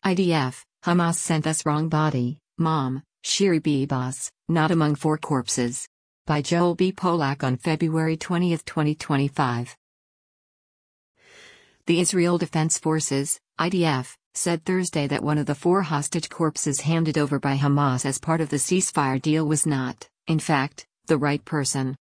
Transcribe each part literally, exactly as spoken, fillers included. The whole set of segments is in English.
I D F, Hamas sent us wrong body, mom, Shiri Bibas, not among four corpses. By Joel B. Polak on February twentieth, twenty twenty-five. The Israel Defense Forces, I D F, said Thursday that one of the four hostage corpses handed over by Hamas as part of the ceasefire deal was not, in fact, the right person.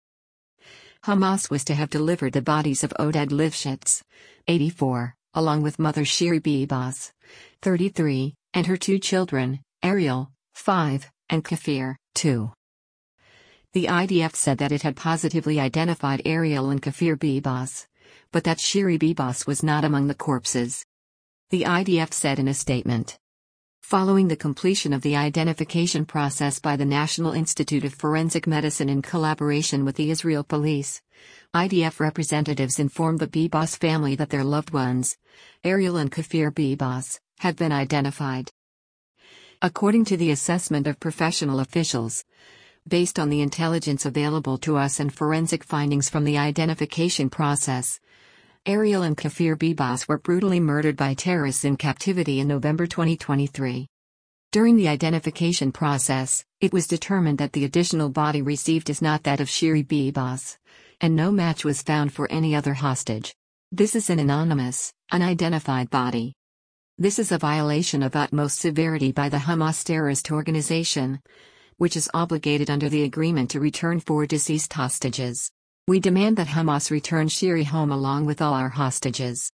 Hamas was to have delivered the bodies of Oded Lifshitz, eighty-four, along with mother Shiri Bibas, thirty-three, and her two children, Ariel, five, and Kafir, two. The I D F said that it had positively identified Ariel and Kafir Bibas, but that Shiri Bibas was not among the corpses. The I D F said in a statement. Following the completion of the identification process by the National Institute of Forensic Medicine in collaboration with the Israel Police, I D F representatives informed the Bibas family that their loved ones, Ariel and Kafir Bibas, have been identified. According to the assessment of professional officials, based on the intelligence available to us and forensic findings from the identification process, Ariel and Kafir Bibas were brutally murdered by terrorists in captivity in November twenty twenty-three. During the identification process, it was determined that the additional body received is not that of Shiri Bibas, and no match was found for any other hostage. This is an anonymous, unidentified body. This is a violation of utmost severity by the Hamas terrorist organization, which is obligated under the agreement to return four deceased hostages. We demand that Hamas return Shiri home along with all our hostages.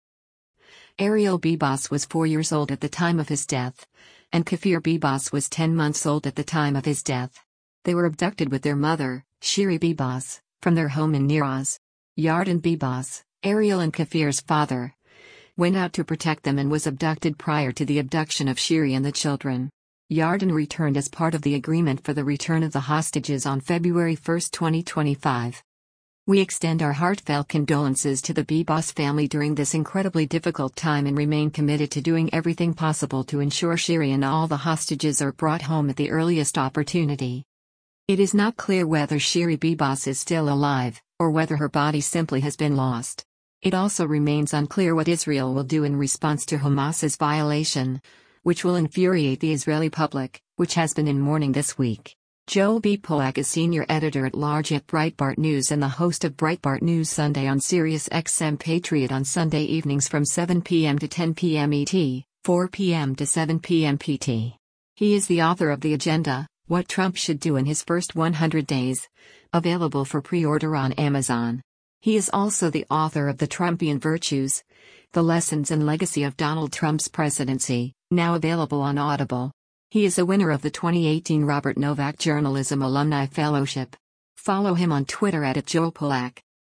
Ariel Bibas was four years old at the time of his death, and Kafir Bibas was ten months old at the time of his death. They were abducted with their mother, Shiri Bibas, from their home in Nir Oz. Yarden Bibas, Ariel and Kafir's father, went out to protect them and was abducted prior to the abduction of Shiri and the children. Yarden returned as part of the agreement for the return of the hostages on February first, twenty twenty-five. We extend our heartfelt condolences to the Bibas family during this incredibly difficult time and remain committed to doing everything possible to ensure Shiri and all the hostages are brought home at the earliest opportunity. It is not clear whether Shiri Bibas is still alive, or whether her body simply has been lost. It also remains unclear what Israel will do in response to Hamas's violation, which will infuriate the Israeli public, which has been in mourning this week. Joel B. Polak is senior editor-at-large at Breitbart News and the host of Breitbart News Sunday on Sirius X M Patriot on Sunday evenings from seven p m to ten p m E T, four p m to seven p m P T. He is the author of The Agenda, What Trump Should Do in His First one hundred days, available for pre-order on Amazon. He is also the author of The Trumpian Virtues, The Lessons and Legacy of Donald Trump's Presidency, now available on Audible. He is a winner of the twenty eighteen Robert Novak Journalism Alumni Fellowship. Follow him on Twitter at Joel Polak.